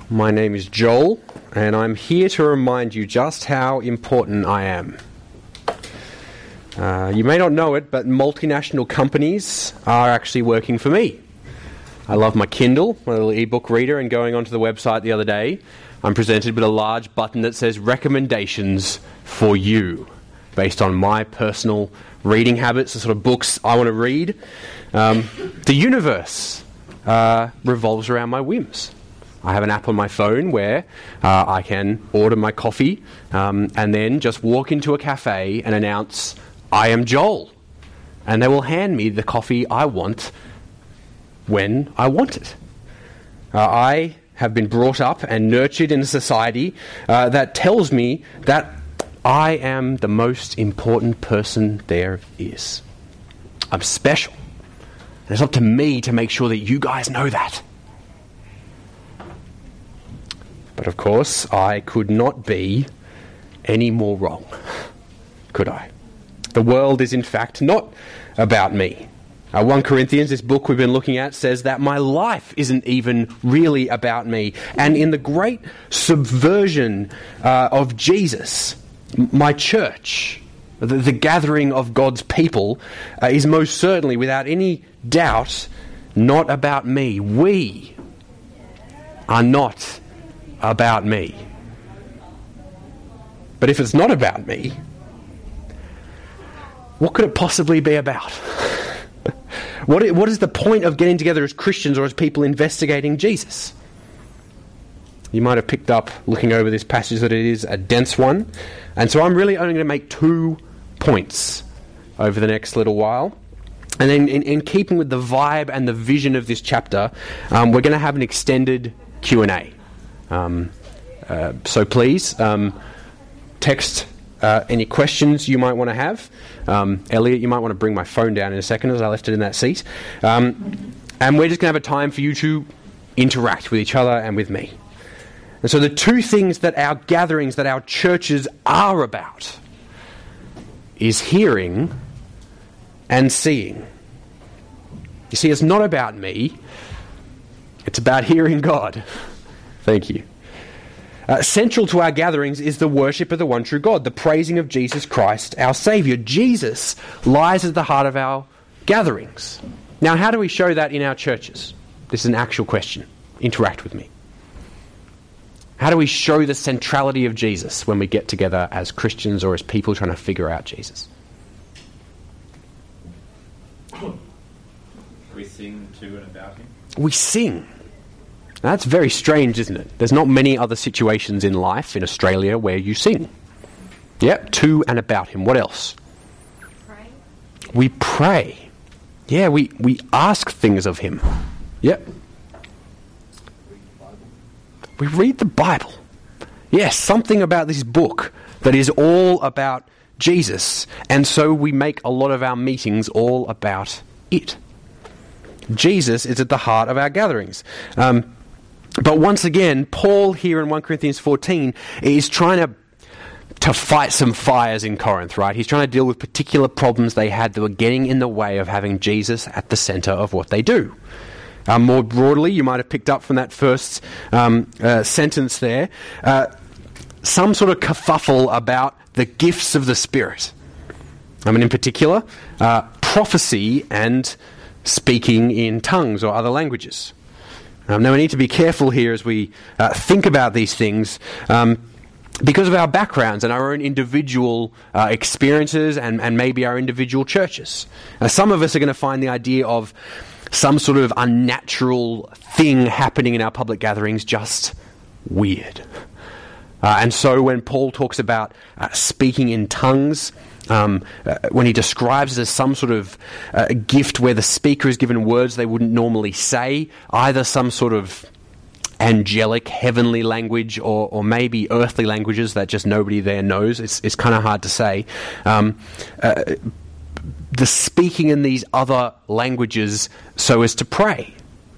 My name is Joel, and I'm here to remind you just how important I am. You may not know it, but multinational companies are actually working for me. I love my Kindle, my little ebook reader, and going onto the website the other day, I'm presented with a large button that says recommendations for you, based on my personal reading habits, the sort of books I want to read. The universe revolves around my whims. I have an app on my phone where I can order my coffee and then just walk into a cafe and announce, I am Joel. And they will hand me the coffee I want when I want it. I have been brought up and nurtured in a society that tells me that I am the most important person there is. I'm special. And it's up to me to make sure that you guys know that. But of course, I could not be any more wrong, could I? The world is in fact not about me. 1 Corinthians, this book we've been looking at, says that my life isn't even really about me. And in the great subversion of Jesus, my church, the gathering of God's people, is most certainly, without any doubt, not about me. We are not about me. But if it's not about me, what could it possibly be about? What is the point of getting together as Christians or as people investigating Jesus? You might have picked up, looking over this passage, that it is a dense one. And so I'm really only going to make 2 points over the next little while. And then in keeping with the vibe and the vision of this chapter, we're going to have an extended Q&A. So please, text any questions you might want to have. Elliot, you might want to bring my phone down in a second as I left it in that seat. And we're just going to have a time for you to interact with each other and with me. And so the 2 things that our gatherings, that our churches are about, is hearing and seeing. You see, it's not about me. It's about hearing God. Thank you. Central to our gatherings is the worship of the one true God, the praising of Jesus Christ, our Saviour. Jesus lies at the heart of our gatherings. Now, how do we show that in our churches? This is an actual question. Interact with me. How do we show the centrality of Jesus when we get together as Christians or as people trying to figure out Jesus? We sing to and about him. We sing. Now, that's very strange, isn't it? There's not many other situations in life in Australia where you sing. Yep, to and about him. What else? Pray. We pray. Yeah, we ask things of him. Yep. We read the Bible. Yes, something about this book that is all about Jesus. And so we make a lot of our meetings all about it. Jesus is at the heart of our gatherings. But once again, Paul here in 1 Corinthians 14 is trying to fight some fires in Corinth, right? He's trying to deal with particular problems they had that were getting in the way of having Jesus at the centre of what they do. More broadly, you might have picked up from that first sentence there, some sort of kerfuffle about the gifts of the Spirit. I mean, in particular, prophecy and speaking in tongues or other languages. Now, we need to be careful here as we think about these things because of our backgrounds and our own individual experiences and maybe our individual churches. Some of us are going to find the idea of some sort of unnatural thing happening in our public gatherings just weird. And so when Paul talks about speaking in tongues, when he describes it as some sort of gift where the speaker is given words they wouldn't normally say, either some sort of angelic, heavenly language or maybe earthly languages that just nobody there knows. It's kind of hard to say. The speaking in these other languages so as to pray.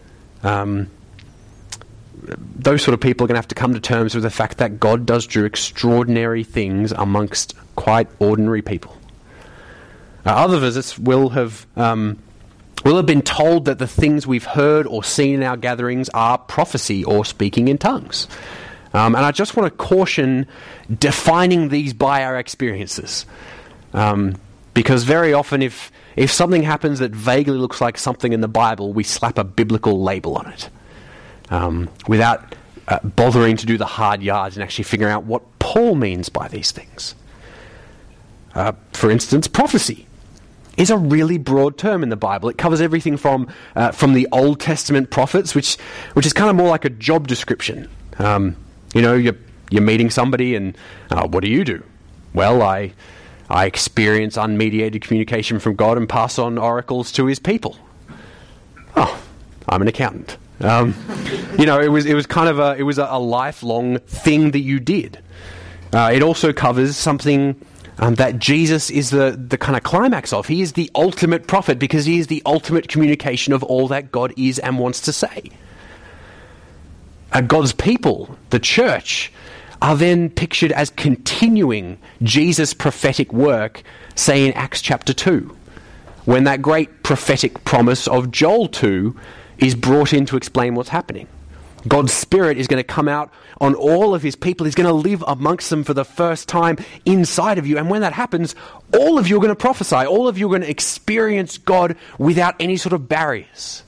Those sort of people are going to have to come to terms with the fact that God does do extraordinary things amongst quite ordinary people. Others of us will have We'll have been told that the things we've heard or seen in our gatherings are prophecy or speaking in tongues. And I just want to caution defining these by our experiences. Because very often if something happens that vaguely looks like something in the Bible, we slap a biblical label on it. Without bothering to do the hard yards and actually figuring out what Paul means by these things. For instance, prophecy is a really broad term in the Bible. It covers everything from the Old Testament prophets, which is kind of more like a job description. You're meeting somebody and what do? Well, I experience unmediated communication from God and pass on oracles to his people. Oh, I'm an accountant. It was kind of a lifelong thing that you did. It also covers something that Jesus is the kind of climax of. He is the ultimate prophet because he is the ultimate communication of all that God is and wants to say. God's people, the church, are then pictured as continuing Jesus' prophetic work, say in Acts chapter 2, when that great prophetic promise of Joel 2 is brought in to explain what's happening. God's Spirit is going to come out on all of his people. He's going to live amongst them for the first time inside of you. And when that happens, all of you are going to prophesy. All of you are going to experience God without any sort of barriers.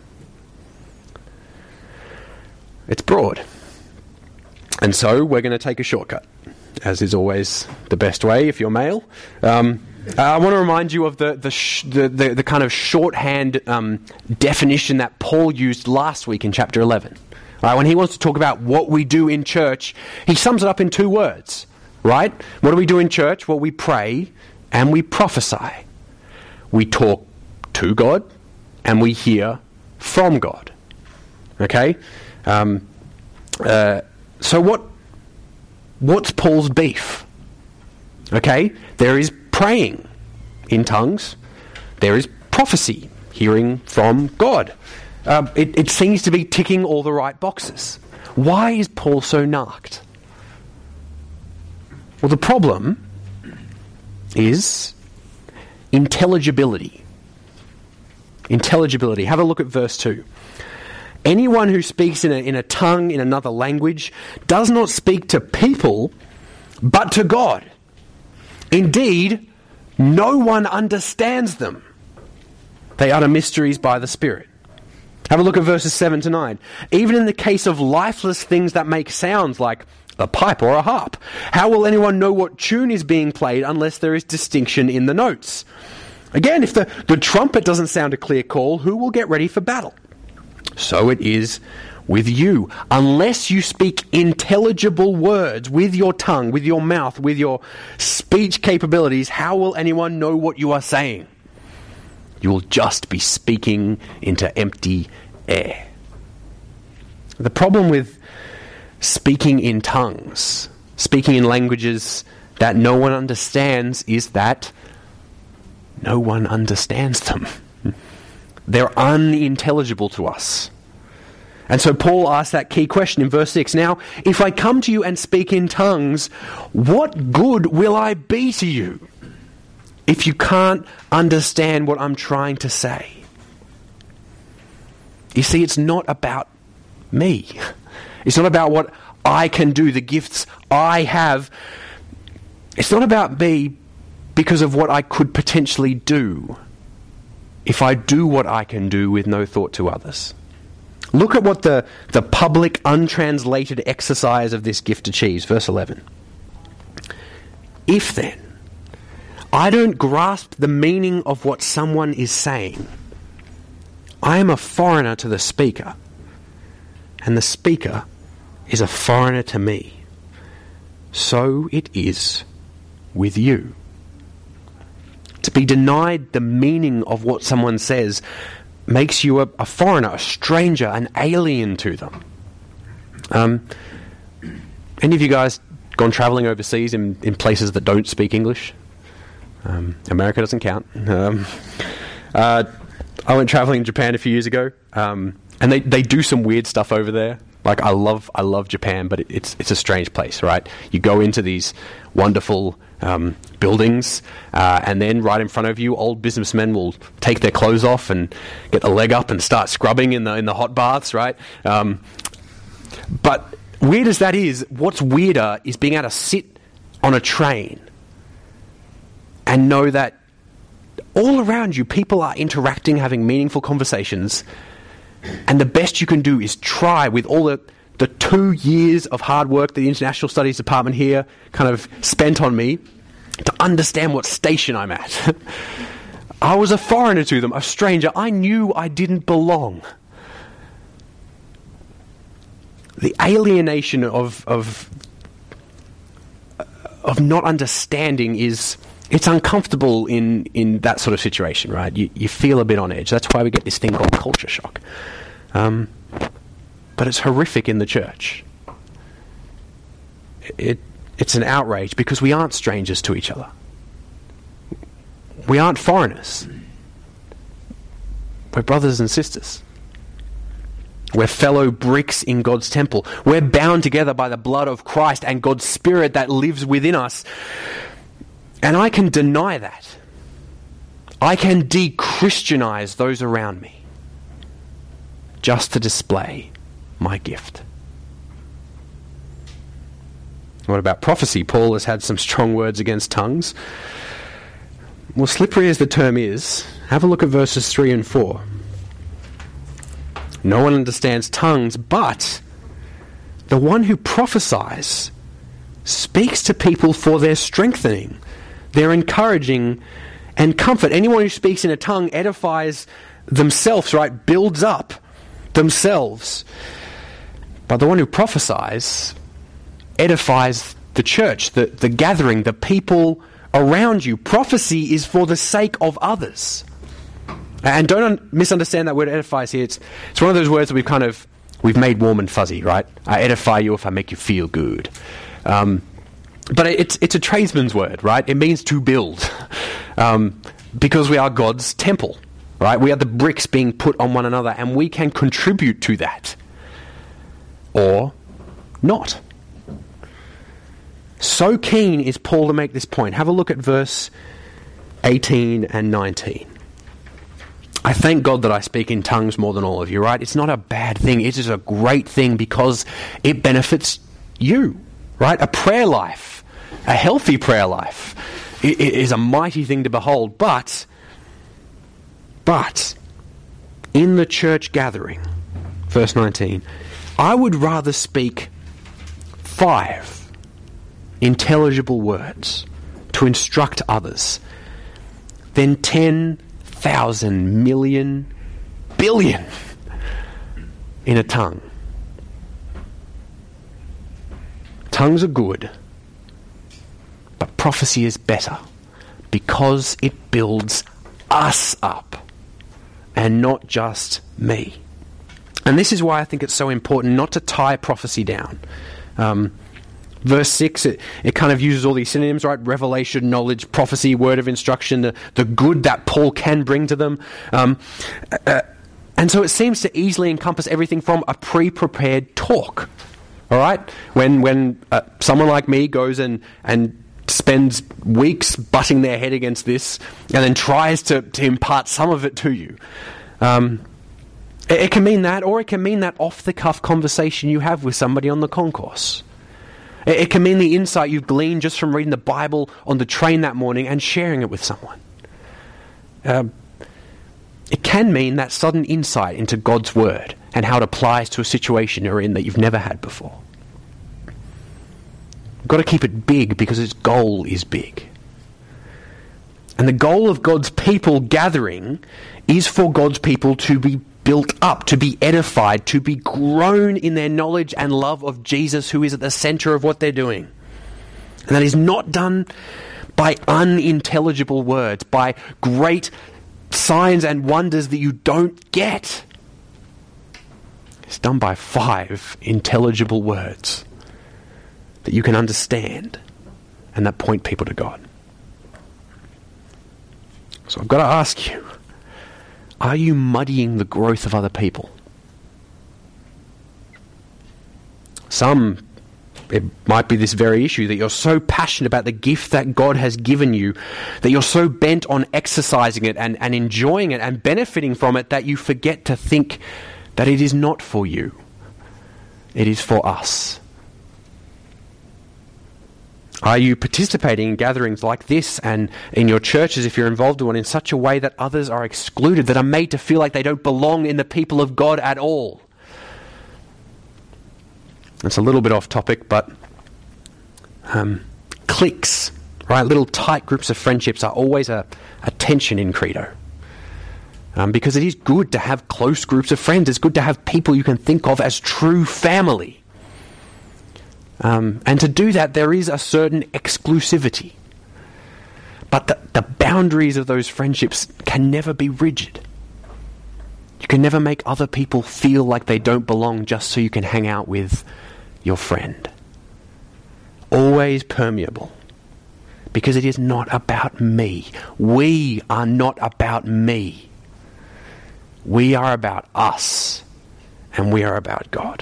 It's broad. And so we're going to take a shortcut, as is always the best way if you're male. I want to remind you of the kind of shorthand definition that Paul used last week in chapter 11. All right, when he wants to talk about what we do in church, he sums it up in 2 words, right? What do we do in church? Well, we pray and we prophesy. We talk to God and we hear from God. Okay? So what's Paul's beef? Okay? There is praying in tongues. There is prophecy, hearing from God. It seems to be ticking all the right boxes. Why is Paul so narked? Well, the problem is intelligibility. Intelligibility. Have a look at verse 2. Anyone who speaks in a tongue in another language does not speak to people, but to God. Indeed, no one understands them. They utter mysteries by the Spirit. Have a look at verses 7 to 9. Even in the case of lifeless things that make sounds like a pipe or a harp, how will anyone know what tune is being played unless there is distinction in the notes? Again, if the trumpet doesn't sound a clear call, who will get ready for battle? So it is with you. Unless you speak intelligible words with your tongue, with your mouth, with your speech capabilities, how will anyone know what you are saying? You will just be speaking into empty air. The problem with speaking in tongues, speaking in languages that no one understands, is that no one understands them. They're unintelligible to us. And so Paul asks that key question in verse 6. Now, if I come to you and speak in tongues, what good will I be to you if you can't understand what I'm trying to say? You see, it's not about me. It's not about what I can do, the gifts I have. It's not about me because of what I could potentially do if I do what I can do with no thought to others. Look at what the public, untranslated exercise of this gift achieves. Verse 11. If then I don't grasp the meaning of what someone is saying, I am a foreigner to the speaker, and the speaker is a foreigner to me. So it is with you. To be denied the meaning of what someone says makes you a foreigner, a stranger, an alien to them. Any of you guys gone travelling overseas in places that don't speak English? America doesn't count. I went travelling in Japan a few years ago, and they do some weird stuff over there. Like, I love Japan, but it's a strange place, right? You go into these wonderful buildings, and then right in front of you, old businessmen will take their clothes off and get the leg up and start scrubbing in the hot baths, right? But weird as that is, what's weirder is being able to sit on a train and know that all around you, people are interacting, having meaningful conversations, and the best you can do is try, with all the 2 years of hard work that the International Studies Department here kind of spent on me, to understand what station I'm at. I was a foreigner to them, a stranger. I knew I didn't belong. The alienation of not understanding it's uncomfortable in that sort of situation, right? You feel a bit on edge. That's why we get this thing called culture shock. But it's horrific in the church. It's an outrage because we aren't strangers to each other. We aren't foreigners. We're brothers and sisters. We're fellow bricks in God's temple. We're bound together by the blood of Christ and God's Spirit that lives within us. And I can deny that. I can de-Christianize those around me just to display my gift. What about prophecy? Paul has had some strong words against tongues. Well, slippery as the term is, have a look at verses 3 and 4. No one understands tongues, but the one who prophesies speaks to people for their strengthening, their encouraging and comfort. Anyone who speaks in a tongue edifies themselves, right? Builds up themselves. But the one who prophesies edifies the church, the gathering, the people around you. Prophecy is for the sake of others. And don't misunderstand that word edifies here. It's one of those words that we've made warm and fuzzy, right? I edify you if I make you feel good. But it's a tradesman's word, right? It means to build. Because we are God's temple, right? We are the bricks being put on one another, and we can contribute to that. Or not. So keen is Paul to make this point. Have a look at verse 18 and 19. I thank God that I speak in tongues more than all of you, right? It's not a bad thing. It is a great thing because it benefits you, right? A prayer life, a healthy prayer life, it is a mighty thing to behold. But in the church gathering, verse 19, I would rather speak 5 intelligible words to instruct others than 10,000 million billion in a tongue. Tongues are good, but prophecy is better because it builds us up and not just me. And this is why I think it's so important not to tie prophecy down. Verse 6, it kind of uses all these synonyms, right? Revelation, knowledge, prophecy, word of instruction, the good that Paul can bring to them. And so it seems to easily encompass everything from a pre-prepared talk. All right? When someone like me goes and spends weeks butting their head against this and then tries to impart some of it to you. It can mean that, or it can mean that off-the-cuff conversation you have with somebody on the concourse. It can mean the insight you've gleaned just from reading the Bible on the train that morning and sharing it with someone. It can mean that sudden insight into God's Word and how it applies to a situation you're in that you've never had before. You've got to keep it big because its goal is big. And the goal of God's people gathering is for God's people to be built up, to be edified, to be grown in their knowledge and love of Jesus, who is at the center of what they're doing. And that is not done by unintelligible words, by great signs and wonders that you don't get. It's done by 5 intelligible words that you can understand and that point people to God. So I've got to ask you, are you muddying the growth of other people? Some, it might be this very issue, that you're so passionate about the gift that God has given you, that you're so bent on exercising it and enjoying it and benefiting from it, that you forget to think that it is not for you. It is for us. Are you participating in gatherings like this and in your churches, if you're involved in one, in such a way that others are excluded, that are made to feel like they don't belong in the people of God at all? It's a little bit off topic, but cliques, right? Little tight groups of friendships are always a tension in Credo. Because it is good to have close groups of friends. It's good to have people you can think of as true family. And to do that, there is a certain exclusivity. But the boundaries of those friendships can never be rigid. You can never make other people feel like they don't belong just so you can hang out with your friend. Always permeable. Because it is not about me. We are not about me. We are about us. And we are about God.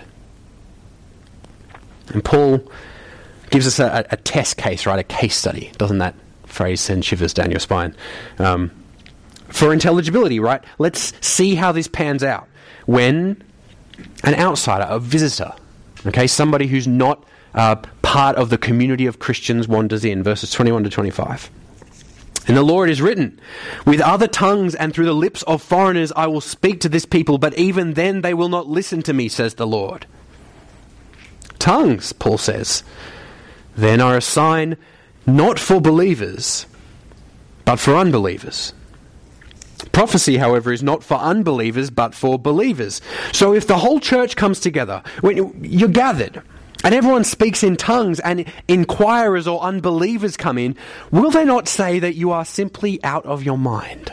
And Paul gives us a test case, right? A case study. Doesn't that phrase send shivers down your spine? For intelligibility, right? Let's see how this pans out. When an outsider, a visitor, okay, somebody who's not part of the community of Christians wanders in, verses 21 to 25. And the law it is written, with other tongues and through the lips of foreigners I will speak to this people, but even then they will not listen to me, says the Lord. Tongues, Paul says, then are a sign not for believers, but for unbelievers. Prophecy, however, is not for unbelievers, but for believers. So if the whole church comes together, when you're gathered, and everyone speaks in tongues, and inquirers or unbelievers come in, will they not say that you are simply out of your mind?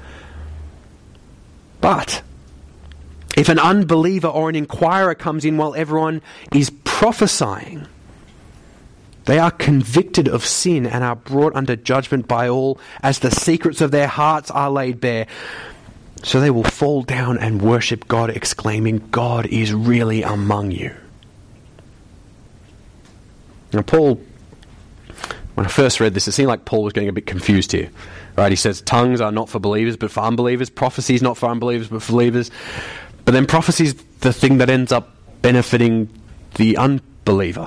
But if an unbeliever or an inquirer comes in while everyone is prophesying, they are convicted of sin and are brought under judgment by all, as the secrets of their hearts are laid bare. So they will fall down and worship God, exclaiming, God is really among you. Now Paul, when I first read this, it seemed like Paul was getting a bit confused here. Right? He says tongues are not for believers but for unbelievers. Prophecy is not for unbelievers but for believers. But then prophecy is the thing that ends up benefiting the unbeliever.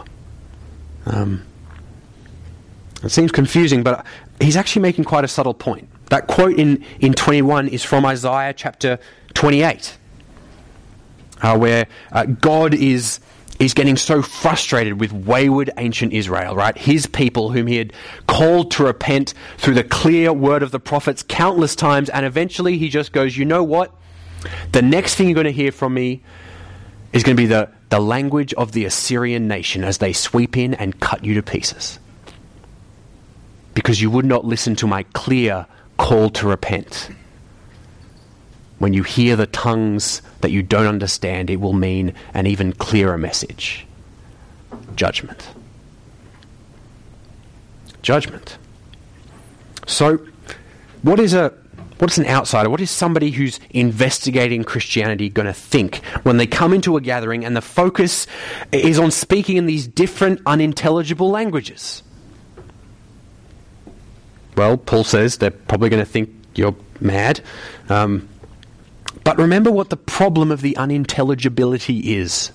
It seems confusing, but he's actually making quite a subtle point. That quote in 21 is from Isaiah chapter 28, where God is getting so frustrated with wayward ancient Israel, right? His people whom he had called to repent through the clear word of the prophets countless times, and eventually he just goes, you know what? The next thing you're going to hear from me is going to be the language of the Assyrian nation as they sweep in and cut you to pieces. Because you would not listen to my clear call to repent. When you hear the tongues that you don't understand, it will mean an even clearer message. Judgment. Judgment. So, what's an outsider? What is somebody who's investigating Christianity going to think when they come into a gathering and the focus is on speaking in these different unintelligible languages? Well, Paul says they're probably going to think you're mad. But remember what the problem of the unintelligibility is.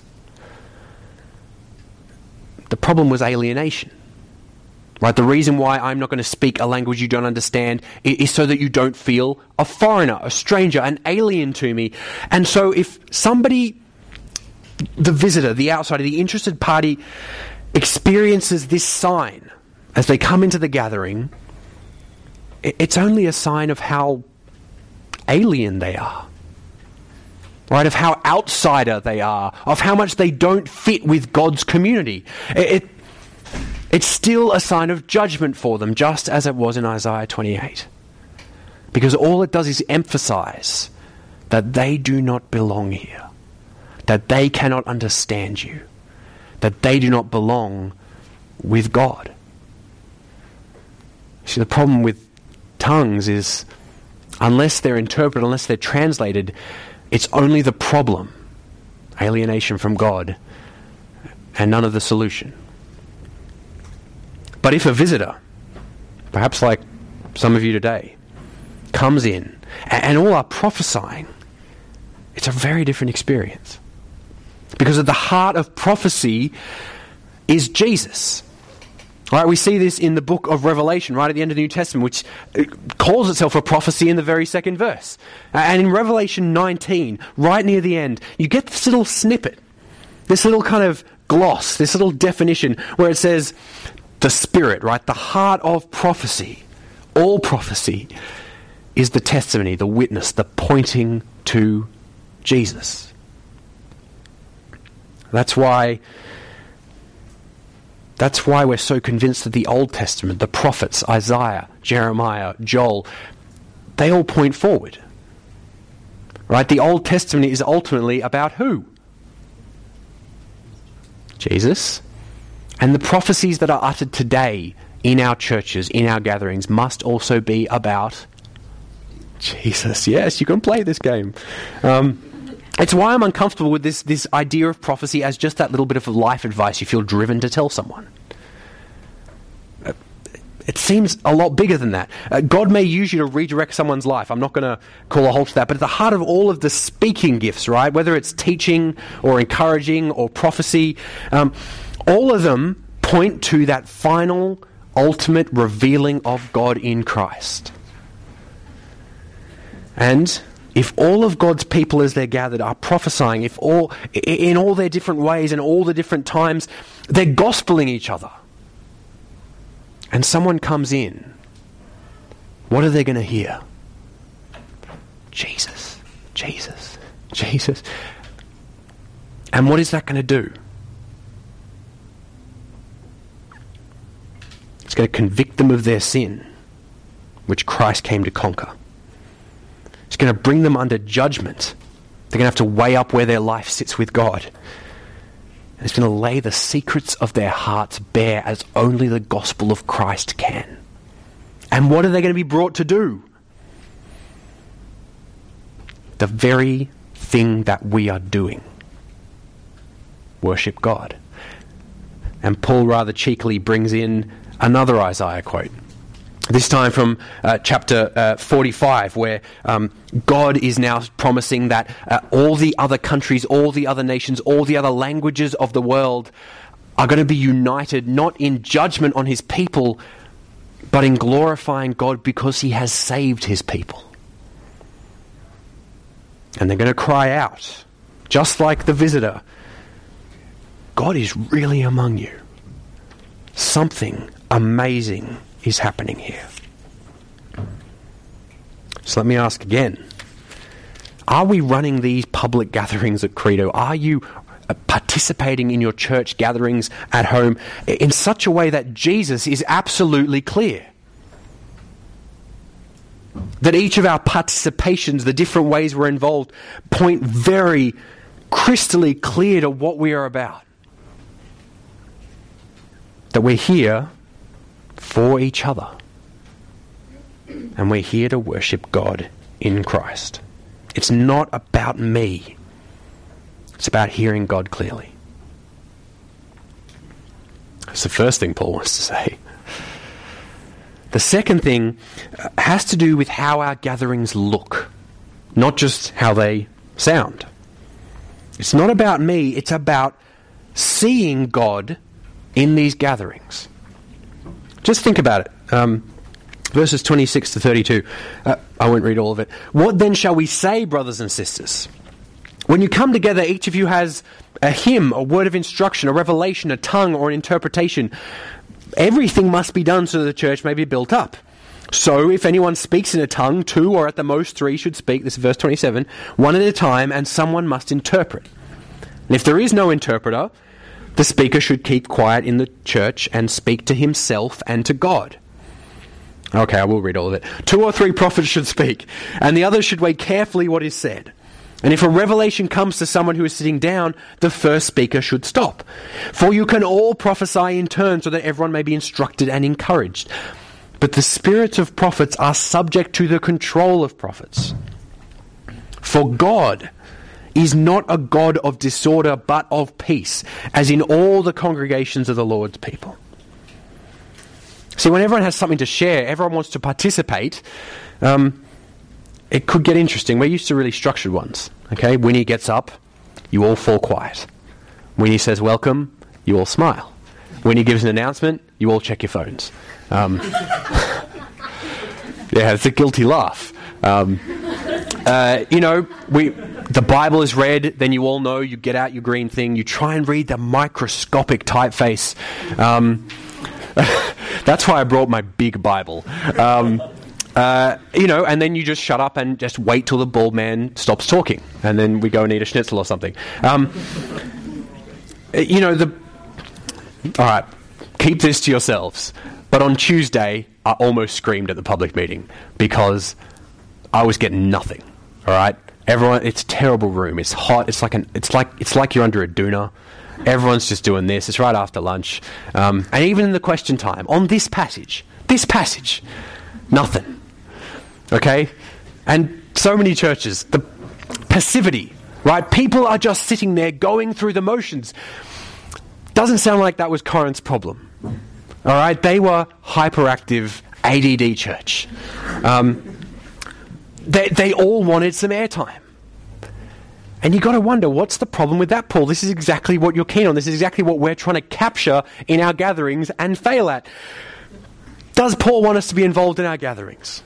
The problem was alienation. Right? The reason why I'm not going to speak a language you don't understand is so that you don't feel a foreigner, a stranger, an alien to me. And so if somebody, the visitor, the outsider, the interested party, experiences this sign as they come into the gathering, it's only a sign of how alien they are. Right? Of how outsider they are. Of how much they don't fit with God's community. It's still a sign of judgment for them, just as it was in Isaiah 28. Because all it does is emphasize that they do not belong here. That they cannot understand you. That they do not belong with God. See, the problem with tongues is, unless they're interpreted, unless they're translated, it's only the problem, alienation from God, and none of the solution. But if a visitor, perhaps like some of you today, comes in and all are prophesying, it's a very different experience. Because at the heart of prophecy is Jesus. Right, we see this in the book of Revelation, right at the end of the New Testament, which calls itself a prophecy in the very second verse. And in Revelation 19, right near the end, you get this little snippet, this little kind of gloss, this little definition where it says, the Spirit, right, the heart of prophecy, all prophecy, is the testimony, the witness, the pointing to Jesus. That's why we're so convinced that the Old Testament, the prophets, Isaiah, Jeremiah, Joel, they all point forward. Right? The Old Testament is ultimately about who? Jesus. And the prophecies that are uttered today in our churches, in our gatherings, must also be about Jesus. Yes, you can play this game. It's why I'm uncomfortable with this idea of prophecy as just that little bit of life advice you feel driven to tell someone. It seems a lot bigger than that. God may use you to redirect someone's life. I'm not going to call a halt to that. But at the heart of all of the speaking gifts, right, whether it's teaching or encouraging or prophecy, all of them point to that final, ultimate revealing of God in Christ. And if all of God's people as they're gathered are prophesying, if in all their different ways and all the different times, they're gospeling each other, and someone comes in, what are they going to hear? Jesus, Jesus, Jesus. And what is that going to do? It's going to convict them of their sin, which Christ came to conquer. It's going to bring them under judgment. They're going to have to weigh up where their life sits with God. And it's going to lay the secrets of their hearts bare as only the gospel of Christ can. And what are they going to be brought to do? The very thing that we are doing. Worship God. And Paul rather cheekily brings in another Isaiah quote. This time from chapter 45, where God is now promising that all the other countries, all the other nations, all the other languages of the world are going to be united, not in judgment on his people, but in glorifying God because he has saved his people. And they're going to cry out, just like the visitor, God is really among you. Something amazing is happening here. So let me ask again. Are we running these public gatherings at Credo? Are you participating in your church gatherings at home in such a way that Jesus is absolutely clear? That each of our participations, the different ways we're involved, point very crystally clear to what we are about. That we're here for each other. And we're here to worship God in Christ. It's not about me. It's about hearing God clearly. That's the first thing Paul wants to say. The second thing has to do with how our gatherings look, not just how they sound. It's not about me, it's about seeing God in these gatherings. Just think about it. Verses 26 to 32. I won't read all of it. What then shall we say, brothers and sisters? When you come together, each of you has a hymn, a word of instruction, a revelation, a tongue, or an interpretation. Everything must be done so that the church may be built up. So if anyone speaks in a tongue, 2 or at the most 3 should speak, this is verse 27, one at a time, and someone must interpret. And if there is no interpreter, the speaker should keep quiet in the church and speak to himself and to God. Okay, I will read all of it. 2 or 3 prophets should speak, and the others should weigh carefully what is said. And if a revelation comes to someone who is sitting down, the first speaker should stop. For you can all prophesy in turn so that everyone may be instructed and encouraged. But the spirits of prophets are subject to the control of prophets. For God is not a God of disorder, but of peace, as in all the congregations of the Lord's people. See, when everyone has something to share, everyone wants to participate, it could get interesting. We're used to really structured ones. Okay, Winnie gets up, you all fall quiet. Winnie says welcome, you all smile. When he gives an announcement, you all check your phones. Yeah, it's a guilty laugh. The Bible is read, then you all know, you get out your green thing, you try and read the microscopic typeface. That's why I brought my big Bible. And then you just shut up and just wait till the bald man stops talking, and then we go and eat a schnitzel or something. All right, keep this to yourselves. But on Tuesday, I almost screamed at the public meeting because I was getting nothing. All right, everyone, it's a terrible room. It's hot. It's like you're under a doona. Everyone's just doing this. It's right after lunch, and even in the question time on this passage, nothing. Okay, and so many churches, the passivity. Right, people are just sitting there going through the motions. Doesn't sound like that was Corinth's problem. All right, they were hyperactive ADD church. They all wanted some airtime. And you got to wonder, what's the problem with that, Paul? This is exactly what you're keen on. This is exactly what we're trying to capture in our gatherings and fail at. Does Paul want us to be involved in our gatherings?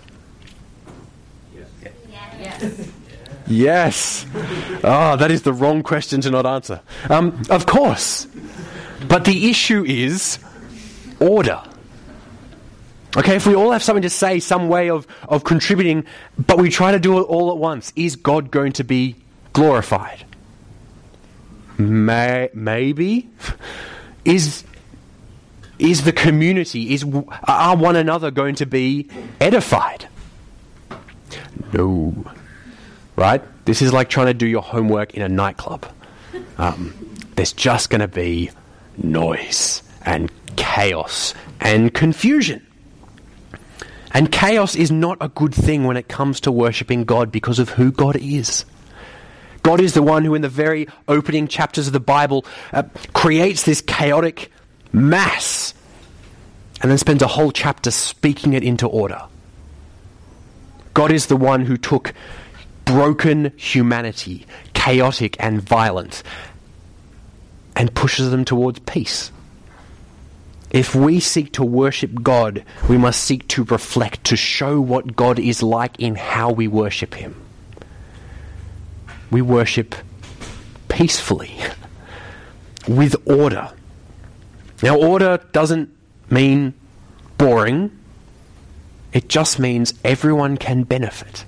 Yes. Yes. Oh, that is the wrong question to not answer. Of course. But the issue is order. Okay, if we all have something to say, some way of contributing, but we try to do it all at once, is God going to be glorified? Maybe. Is the community, are one another going to be edified? No. Right? This is like trying to do your homework in a nightclub. There's just going to be noise and chaos and confusion. And chaos is not a good thing when it comes to worshipping God because of who God is. God is the one who in the very opening chapters of the Bible creates this chaotic mass and then spends a whole chapter speaking it into order. God is the one who took broken humanity, chaotic and violent, and pushes them towards peace. If we seek to worship God, we must seek to reflect, to show what God is like in how we worship Him. We worship peacefully, with order. Now, order doesn't mean boring. It just means everyone can benefit.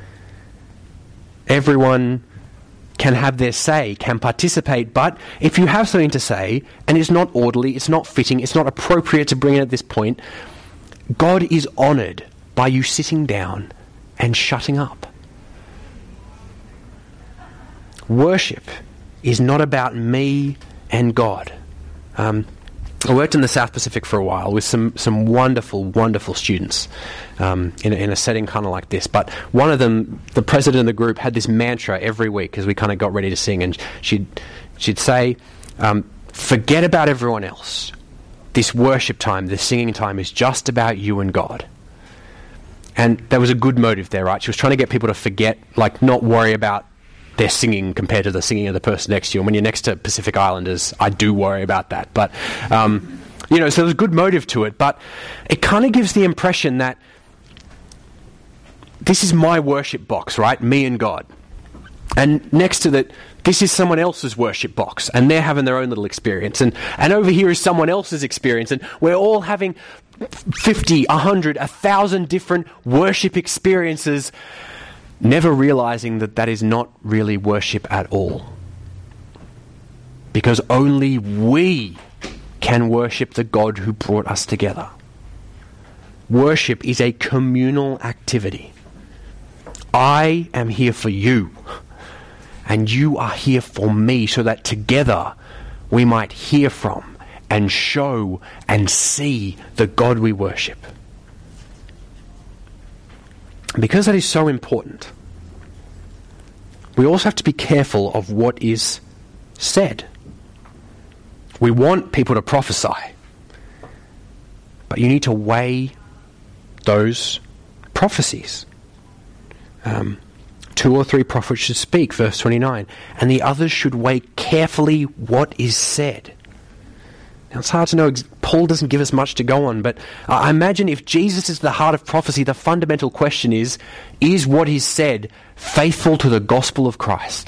Everyone can have their say, can participate, but if you have something to say and it's not orderly, it's not fitting, it's not appropriate to bring it at this point, God is honoured by you sitting down and shutting up. Worship is not about me and God. I worked in the South Pacific for a while with some wonderful, wonderful students in a setting kind of like this. But one of them, the president of the group, had this mantra every week as we kind of got ready to sing, and she'd say, forget about everyone else. This worship time, this singing time is just about you and God. And there was a good motive there, right? She was trying to get people to forget, like not worry about their singing compared to the singing of the person next to you. And when you're next to Pacific Islanders, I do worry about that. But, so there's a good motive to it. But it kind of gives the impression that this is my worship box, right? Me and God. And next to that, this is someone else's worship box. And they're having their own little experience. And over here is someone else's experience. And we're all having 50, 100, 1,000 different worship experiences, never realizing that is not really worship at all. Because only we can worship the God who brought us together. Worship is a communal activity. I am here for you, and you are here for me, so that together we might hear from and show and see the God we worship. Because that is so important, we also have to be careful of what is said. We want people to prophesy, but you need to weigh those prophecies. 2 or 3 prophets should speak, verse 29, and the others should weigh carefully what is said. Now, it's hard to know. Paul doesn't give us much to go on, but I imagine if Jesus is the heart of prophecy, the fundamental question is what is said faithful to the gospel of Christ?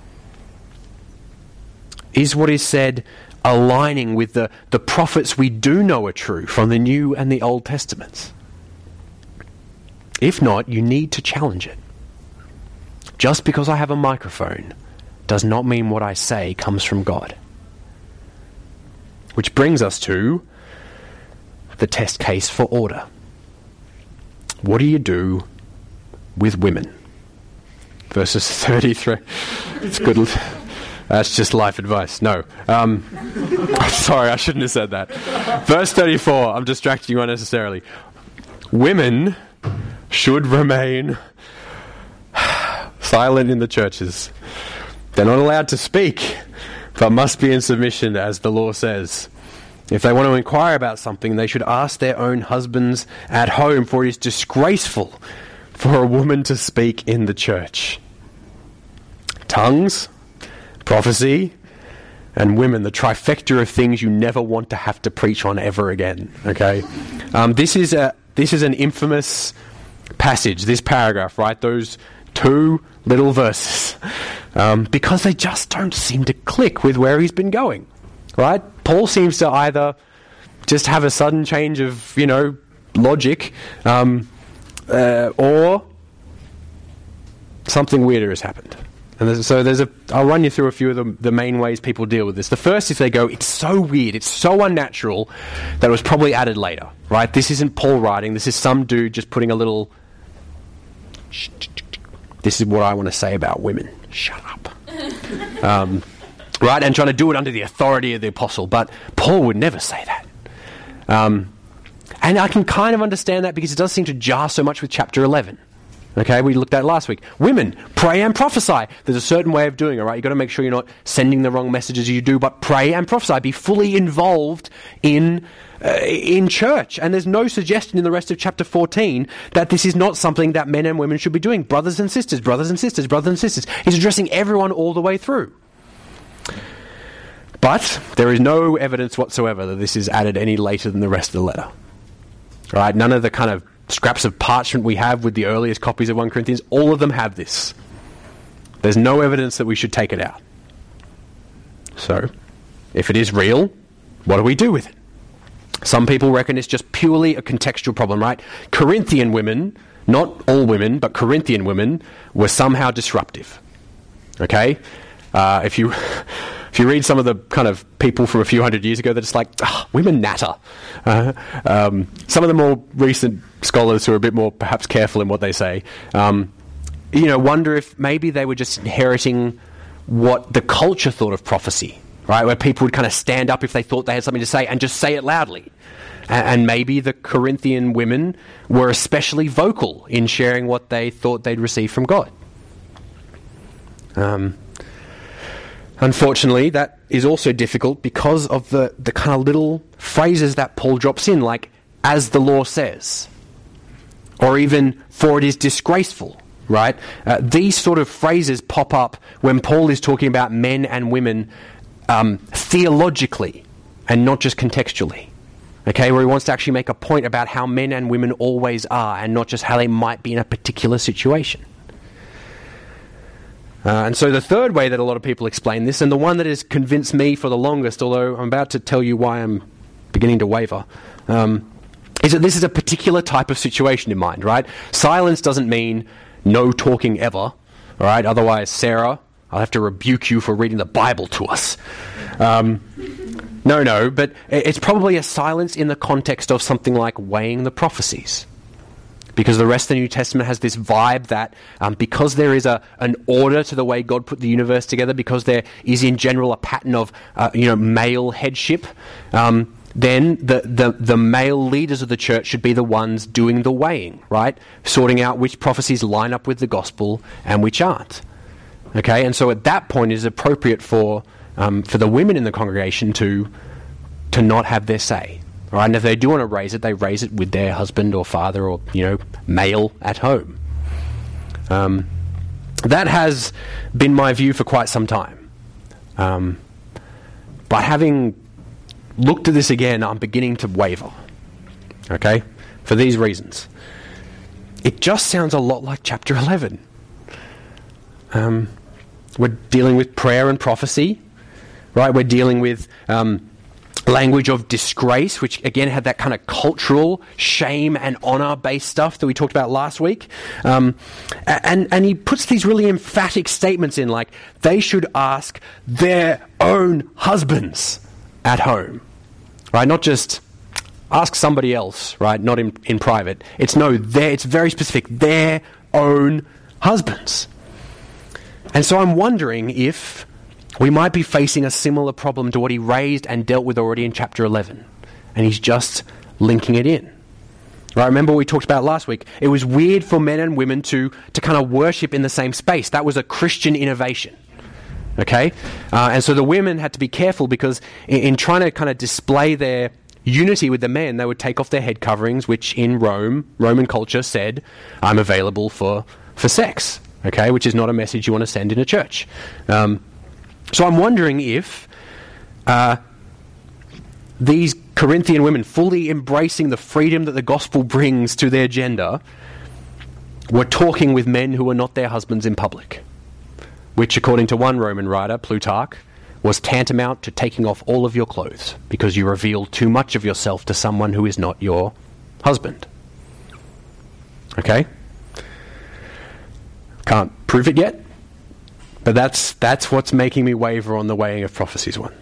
Is what is said aligning with the prophets we do know are true from the New and the Old Testaments? If not, you need to challenge it. Just because I have a microphone does not mean what I say comes from God. Which brings us to the test case for order. What do you do with women? Verses 33. It's good. That's just life advice. No. Sorry, I shouldn't have said that. Verse 34. I'm distracting you unnecessarily. Women should remain silent in the churches. They're not allowed to speak, but must be in submission, as the law says. If they want to inquire about something, they should ask their own husbands at home, for it is disgraceful for a woman to speak in the church. Tongues, prophecy, and women, the trifecta of things you never want to have to preach on ever again. Okay, this is an infamous passage, this paragraph, right? Those 2 little verses, because they just don't seem to click with where he's been going, right? Paul seems to either just have a sudden change of, logic, or something weirder has happened. And I'll run you through a few of the main ways people deal with this. The first is they go, it's so weird, it's so unnatural that it was probably added later, right? This isn't Paul writing, this is some dude just putting a little, this is what I want to say about women. Shut up. Right? And trying to do it under the authority of the apostle. But Paul would never say that. And I can kind of understand that because it does seem to jar so much with chapter 11. Okay, we looked at it last week. Women, pray and prophesy. There's a certain way of doing it, right? You've got to make sure you're not sending the wrong messages you do, but pray and prophesy. Be fully involved in church. And there's no suggestion in the rest of chapter 14 that this is not something that men and women should be doing. Brothers and sisters, brothers and sisters, brothers and sisters. He's addressing everyone all the way through. But there is no evidence whatsoever that this is added any later than the rest of the letter. Right? None of the kind of scraps of parchment we have with the earliest copies of 1 Corinthians, all of them have this. There's no evidence that we should take it out. So, if it is real, what do we do with it? Some people reckon it's just purely a contextual problem, right? Corinthian women, not all women, but Corinthian women, were somehow disruptive. Okay? If you read some of the kind of people from a few hundred years ago, they're just like, women natter. Some of the more recent scholars who are a bit more perhaps careful in what they say, wonder if maybe they were just inheriting what the culture thought of prophecy, right? Where people would kind of stand up if they thought they had something to say and just say it loudly. And maybe the Corinthian women were especially vocal in sharing what they thought they'd received from God. Unfortunately, that is also difficult because of the kind of little phrases that Paul drops in, like, as the law says, or even, for it is disgraceful, right? These sort of phrases pop up when Paul is talking about men and women theologically and not just contextually, okay, where he wants to actually make a point about how men and women always are and not just how they might be in a particular situation. And so the third way that a lot of people explain this, and the one that has convinced me for the longest, although I'm about to tell you why I'm beginning to waver, is that this is a particular type of situation in mind, right? Silence doesn't mean no talking ever, all right? Otherwise, Sarah, I'll have to rebuke you for reading the Bible to us. No, but it's probably a silence in the context of something like weighing the prophecies. Because the rest of the New Testament has this vibe that because there is an order to the way God put the universe together, because there is in general a pattern of male headship, then the male leaders of the church should be the ones doing the weighing, right? Sorting out which prophecies line up with the gospel and which aren't. Okay, and so at that point it is appropriate for the women in the congregation to not have their say. All right, and if they do want to raise it, they raise it with their husband or father or, male at home. That has been my view for quite some time. But having looked at this again, I'm beginning to waver. Okay, for these reasons. It just sounds a lot like chapter 11. We're dealing with prayer and prophecy, right? We're dealing with language of disgrace, which again had that kind of cultural shame and honor-based stuff that we talked about last week. And he puts these really emphatic statements in, like they should ask their own husbands at home, right? Not just ask somebody else, right? Not in private. It's very specific, their own husbands. And so I'm wondering if we might be facing a similar problem to what he raised and dealt with already in chapter 11. And he's just linking it in. Right, remember what we talked about last week? It was weird for men and women to kind of worship in the same space. That was a Christian innovation. Okay? And so the women had to be careful because in trying to kind of display their unity with the men, they would take off their head coverings, which in Roman culture said, I'm available for sex. Okay? Which is not a message you want to send in a church. So I'm wondering if these Corinthian women, fully embracing the freedom that the gospel brings to their gender, were talking with men who were not their husbands in public, which, according to one Roman writer, Plutarch, was tantamount to taking off all of your clothes because you reveal too much of yourself to someone who is not your husband. Okay? Can't prove it yet. But that's what's making me waver on the weighing of prophecies one.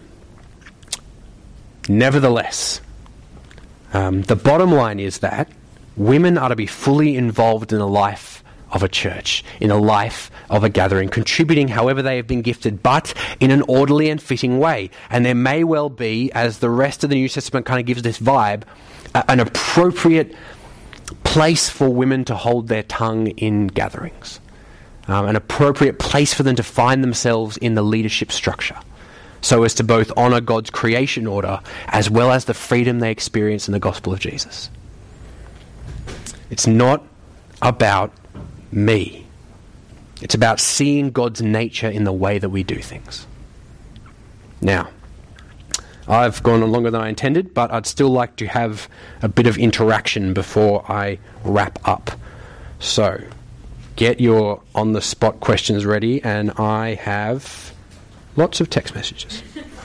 Nevertheless, the bottom line is that women are to be fully involved in the life of a church, in the life of a gathering, contributing however they have been gifted, but in an orderly and fitting way. And there may well be, as the rest of the New Testament kind of gives this vibe, an appropriate place for women to hold their tongue in gatherings. An appropriate place for them to find themselves in the leadership structure, so as to both honour God's creation order as well as the freedom they experience in the gospel of Jesus. It's not about me. It's about seeing God's nature in the way that we do things. Now, I've gone on longer than I intended, but I'd still like to have a bit of interaction before I wrap up. So, get your on-the-spot questions ready, and I have lots of text messages.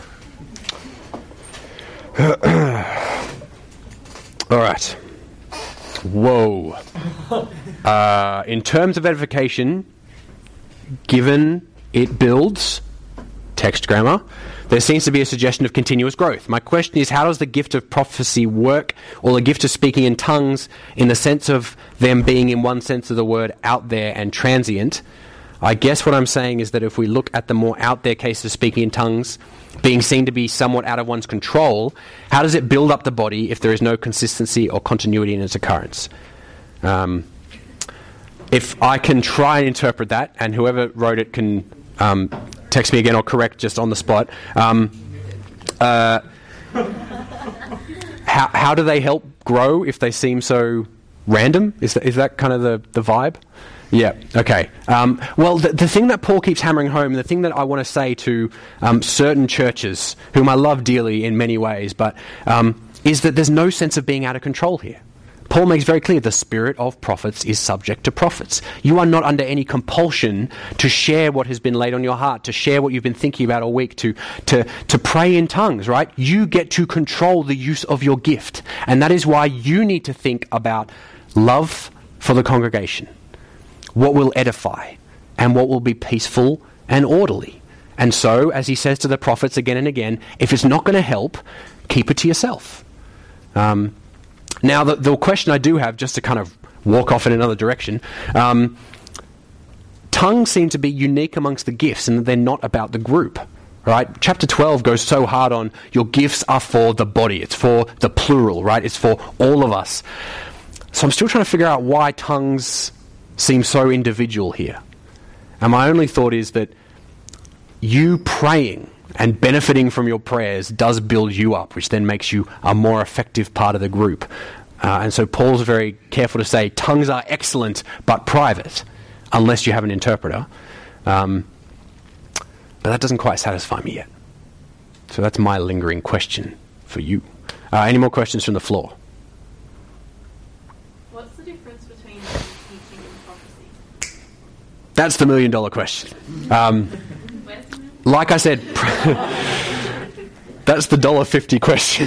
All right. Whoa. In terms of edification, given it builds, text grammar, there seems to be a suggestion of continuous growth. My question is, how does the gift of prophecy work, or the gift of speaking in tongues, in the sense of them being, in one sense of the word, out there and transient? I guess what I'm saying is that if we look at the more out there case of speaking in tongues being seen to be somewhat out of one's control, how does it build up the body if there is no consistency or continuity in its occurrence? If I can try and interpret that, and whoever wrote it can text me again or correct just on the spot. How do they help grow if they seem so random? Is that kind of the vibe? Yeah, okay. Well, the thing that Paul keeps hammering home, the thing that I want to say to certain churches, whom I love dearly in many ways, but is that there's no sense of being out of control here. Paul makes very clear the spirit of prophets is subject to prophets. You are not under any compulsion to share what has been laid on your heart, to share what you've been thinking about all week, to pray in tongues, right? You get to control the use of your gift. And that is why you need to think about love for the congregation, what will edify, and what will be peaceful and orderly. And so, as he says to the prophets again and again, if it's not going to help, keep it to yourself. Now, the question I do have, just to kind of walk off in another direction, tongues seem to be unique amongst the gifts in that they're not about the group, right? Chapter 12 goes so hard on your gifts are for the body. It's for the plural, right? It's for all of us. So I'm still trying to figure out why tongues seem so individual here. And my only thought is that you praying and benefiting from your prayers does build you up, which then makes you a more effective part of the group. And so Paul's very careful to say, tongues are excellent but private, unless you have an interpreter. But that doesn't quite satisfy me yet. So that's my lingering question for you. Any more questions from the floor? What's the difference between teaching and prophecy? That's the million-dollar question. Like I said, that's the $1.50 question.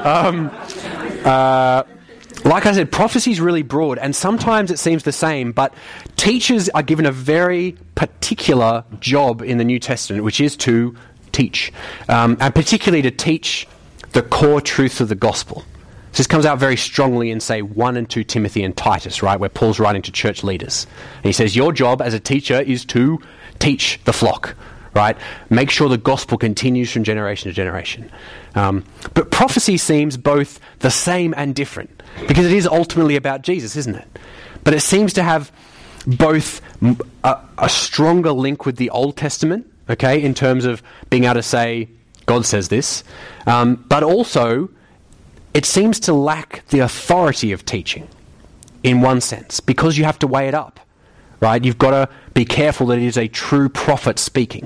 Like I said, prophecy is really broad, and sometimes it seems the same, but teachers are given a very particular job in the New Testament, which is to teach, and particularly to teach the core truth of the gospel. So this comes out very strongly in, say, 1 and 2 Timothy and Titus, right, where Paul's writing to church leaders. And he says, your job as a teacher is to teach the flock, right? Make sure the gospel continues from generation to generation. But prophecy seems both the same and different, because it is ultimately about Jesus, isn't it? But it seems to have both a stronger link with the Old Testament, okay, in terms of being able to say, God says this, but also it seems to lack the authority of teaching in one sense, because you have to weigh it up, right? You've got to be careful that it is a true prophet speaking.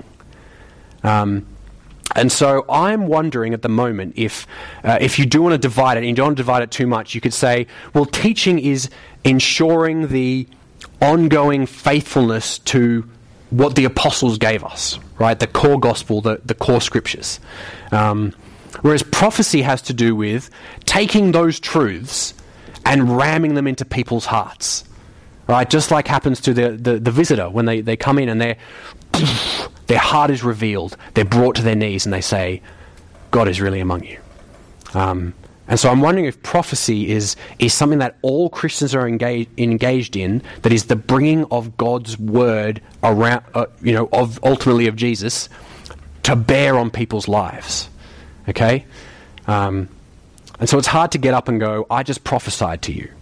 And so I'm wondering at the moment if you do want to divide it, and you don't want to divide it too much, you could say, well, teaching is ensuring the ongoing faithfulness to what the apostles gave us, right? The core gospel, the core scriptures. Whereas prophecy has to do with taking those truths and ramming them into people's hearts, right? Just like happens to the visitor when they come in and their heart is revealed, they're brought to their knees and they say, God is really among you. And so I'm wondering if prophecy is something that all Christians are engaged in, that is the bringing of God's word around, ultimately of Jesus, to bear on people's lives. Okay? And so it's hard to get up and go, I just prophesied to you.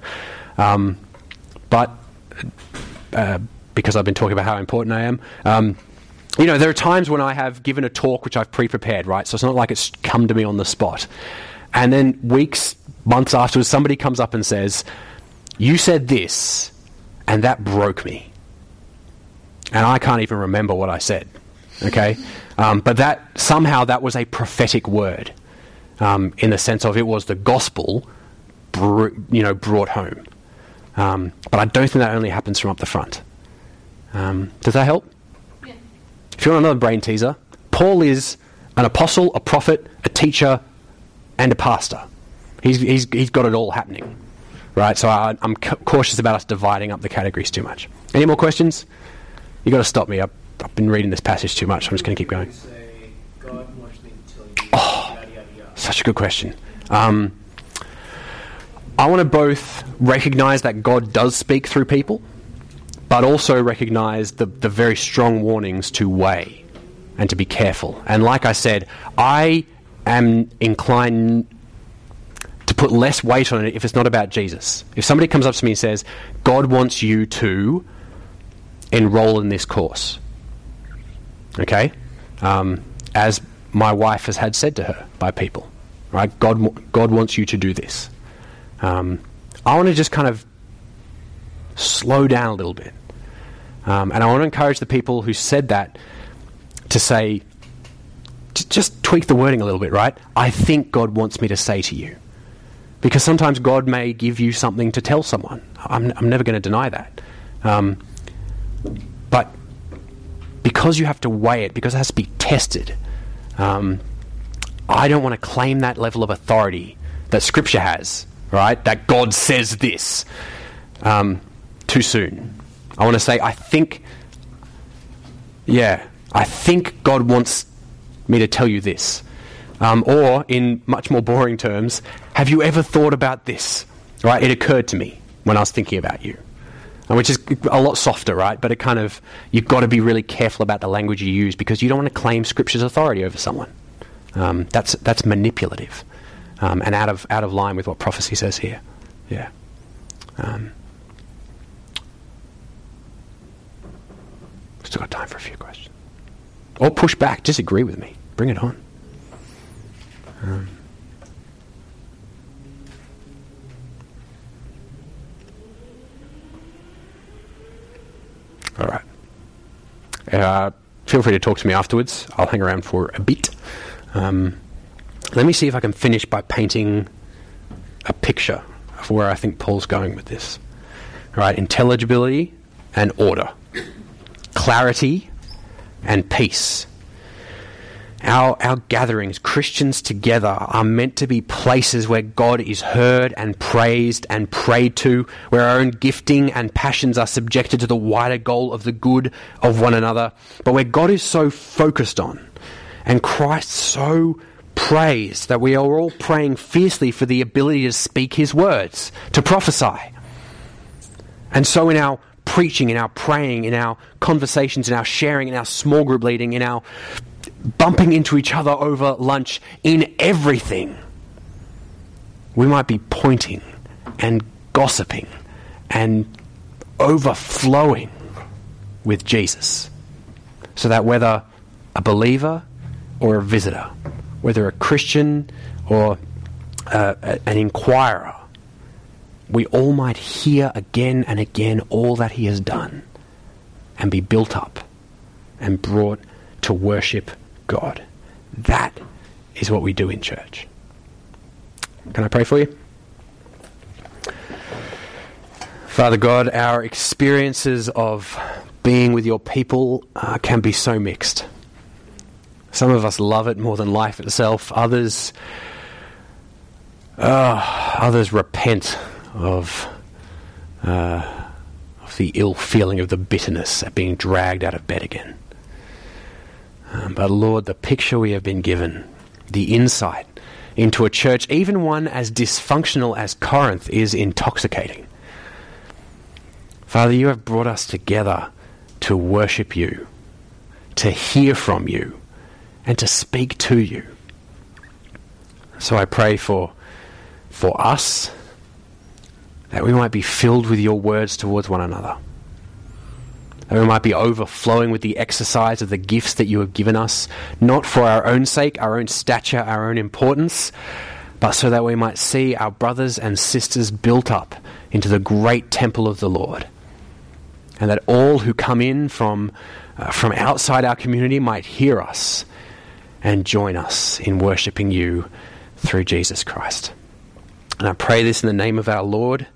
But because I've been talking about how important I am, there are times when I have given a talk which I've pre-prepared, right? So it's not like it's come to me on the spot. And then weeks, months afterwards, somebody comes up and says, you said this, and that broke me. And I can't even remember what I said, okay? But that was a prophetic word, in the sense of it was the gospel, brought home. But I don't think that only happens from up the front. Does that help? Yeah. If you want another brain teaser, Paul is an apostle, a prophet, a teacher, and a pastor. He's got it all happening, right? So I'm cautious about us dividing up the categories too much. Any more questions? You got to stop me. I've been reading this passage too much. So I'm just going to keep going. Say, God wants me to tell you. Yada, yada, yada. Such a good question. I want to both recognize that God does speak through people, but also recognize the very strong warnings to weigh and to be careful. And like I said, I am inclined to put less weight on it if it's not about Jesus. If somebody comes up to me and says, God wants you to enroll in this course, okay, as my wife has had said to her by people, right? God wants you to do this. I want to just kind of slow down a little bit. And I want to encourage the people who said that to say, just tweak the wording a little bit, right? I think God wants me to say to you. Because sometimes God may give you something to tell someone. I'm never going to deny that. But because you have to weigh it, because it has to be tested, I don't want to claim that level of authority that Scripture has, right? That God says this too soon. I want to say, I think God wants me to tell you this. Or, in much more boring terms, have you ever thought about this? Right? It occurred to me when I was thinking about you. Which is a lot softer, right? But you've got to be really careful about the language you use, because you don't want to claim Scripture's authority over someone. That's manipulative, and out of line with what prophecy says here. Yeah. Still got time for a few questions. Or push back, disagree with me. Bring it on. All right. Feel free to talk to me afterwards. I'll hang around for a bit. Let me see if I can finish by painting a picture of where I think Paul's going with this. All right, intelligibility and order. Clarity and peace. Our gatherings, Christians together, are meant to be places where God is heard and praised and prayed to, where our own gifting and passions are subjected to the wider goal of the good of one another, but where God is so focused on and Christ so praised that we are all praying fiercely for the ability to speak his words, to prophesy. And so in our preaching, in our praying, in our conversations, in our sharing, in our small group leading, in our bumping into each other over lunch, in everything, we might be pointing and gossiping and overflowing with Jesus. So that whether a believer or a visitor, whether a Christian or an inquirer, we all might hear again and again all that he has done and be built up and brought to worship God. That is what we do in church. Can I pray for you? Father God, our experiences of being with your people can be so mixed. Some of us love it more than life itself. Others repent of the ill feeling of the bitterness at being dragged out of bed again. But Lord, the picture we have been given, the insight into a church, even one as dysfunctional as Corinth, is intoxicating. Father, you have brought us together to worship you, to hear from you, and to speak to you. So I pray for us, that we might be filled with your words towards one another. That we might be overflowing with the exercise of the gifts that you have given us, not for our own sake, our own stature, our own importance, but so that we might see our brothers and sisters built up into the great temple of the Lord. And that all who come in from outside our community might hear us and join us in worshipping you through Jesus Christ. And I pray this in the name of our Lord